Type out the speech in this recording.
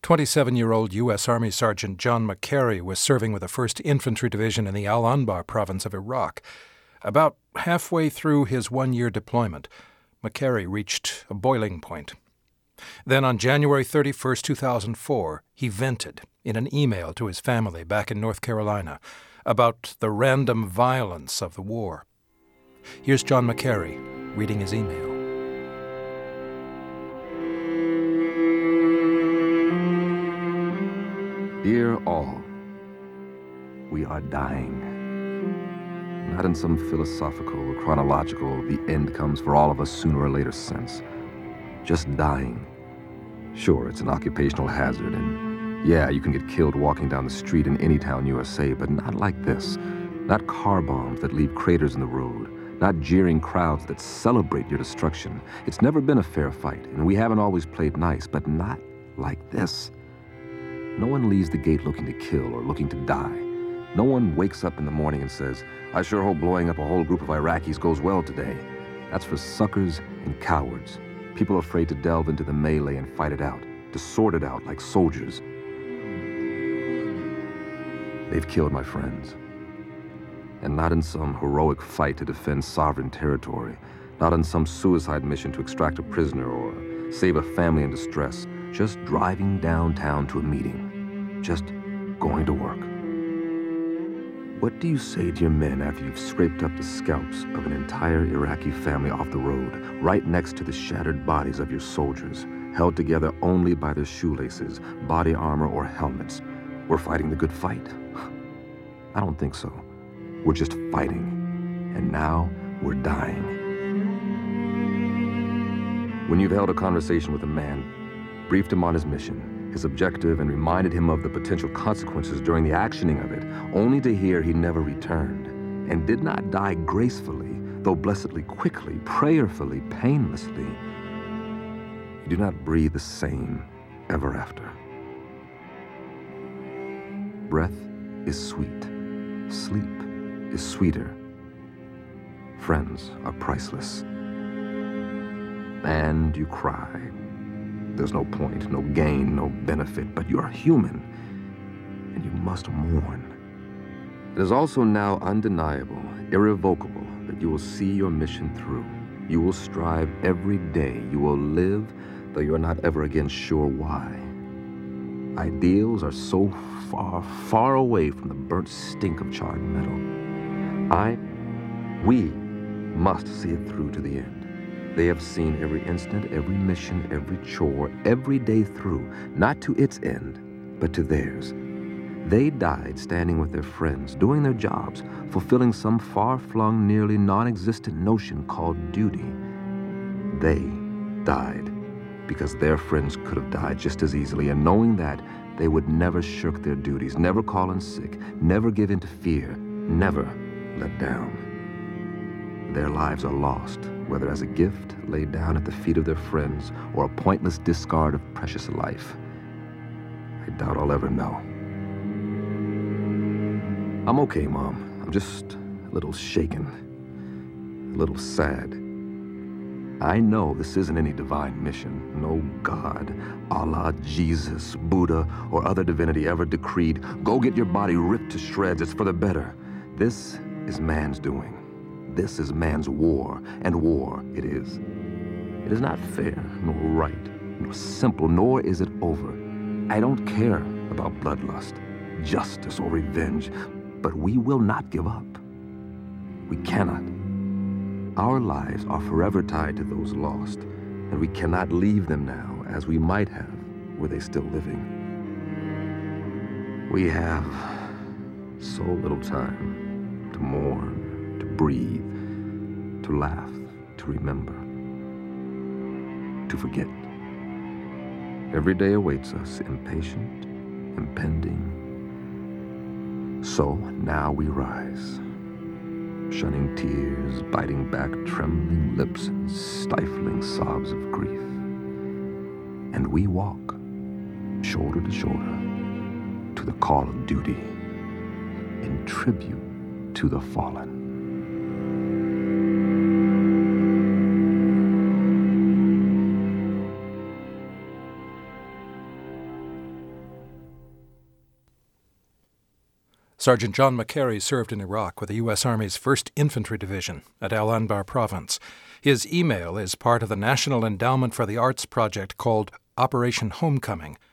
27-year-old U.S. Army Sergeant John McCary was serving with the 1st Infantry Division in the Al-Anbar province of Iraq. About halfway through his one-year deployment, McCary reached a boiling point. Then on January 31, 2004, he vented in an email to his family back in North Carolina about the random violence of the war. Here's John McCary reading his email. Dear all, we are dying. Not in some philosophical or chronological, the end comes for all of us sooner or later sense. Just dying. Sure, it's an occupational hazard, and yeah, you can get killed walking down the street in any town USA, but not like this. Not car bombs that leave craters in the road. Not jeering crowds that celebrate your destruction. It's never been a fair fight, and we haven't always played nice, but not like this. No one leaves the gate looking to kill or looking to die. No one wakes up in the morning and says, I sure hope blowing up a whole group of Iraqis goes well today. That's for suckers and cowards. People afraid to delve into the melee and fight it out, to sort it out like soldiers. They've killed my friends. And not in some heroic fight to defend sovereign territory, not in some suicide mission to extract a prisoner or save a family in distress, just driving downtown to a meeting, just going to work. What do you say to your men after you've scraped up the scalps of an entire Iraqi family off the road, right next to the shattered bodies of your soldiers, held together only by their shoelaces, body armor, or helmets? We're fighting the good fight. I don't think so. We're just fighting, and now we're dying. When you've held a conversation with a man, briefed him on his mission, his objective, and reminded him of the potential consequences during the actioning of it, only to hear he never returned, and did not die gracefully, though blessedly quickly, prayerfully, painlessly, you do not breathe the same ever after. Breath is sweet. Sleep is sweeter. Friends are priceless. And you cry. There's no point, no gain, no benefit, but you're human, and you must mourn. It is also now undeniable, irrevocable, that you will see your mission through. You will strive every day. You will live, though you are not ever again sure why. Ideals are so far, far away from the burnt stink of charred metal. We must see it through to the end. They have seen every instant, every mission, every chore, every day through, not to its end, but to theirs. They died standing with their friends, doing their jobs, fulfilling some far-flung, nearly non-existent notion called duty. They died because their friends could have died just as easily, and knowing that, they would never shirk their duties, never call in sick, never give in to fear, never let down. Their lives are lost, whether as a gift laid down at the feet of their friends or a pointless discard of precious life. I doubt I'll ever know. I'm okay, Mom. I'm just a little shaken, a little sad. I know this isn't any divine mission. No God, Allah, Jesus, Buddha, or other divinity ever decreed, go get your body ripped to shreds. It's for the better. This is man's doing. This is man's war, and war it is. It is not fair, nor right, nor simple, nor is it over. I don't care about bloodlust, justice, or revenge, but we will not give up. We cannot. Our lives are forever tied to those lost, and we cannot leave them now as we might have were they still living. We have so little time to mourn, to breathe, to laugh, to remember, to forget. Every day awaits us, impatient, impending. So now we rise, shunning tears, biting back trembling lips, and stifling sobs of grief. And we walk, shoulder to shoulder, to the call of duty, in tribute to the fallen. Sergeant John McCary served in Iraq with the U.S. Army's 1st Infantry Division at Al Anbar Province. His email is part of the National Endowment for the Arts project called Operation Homecoming.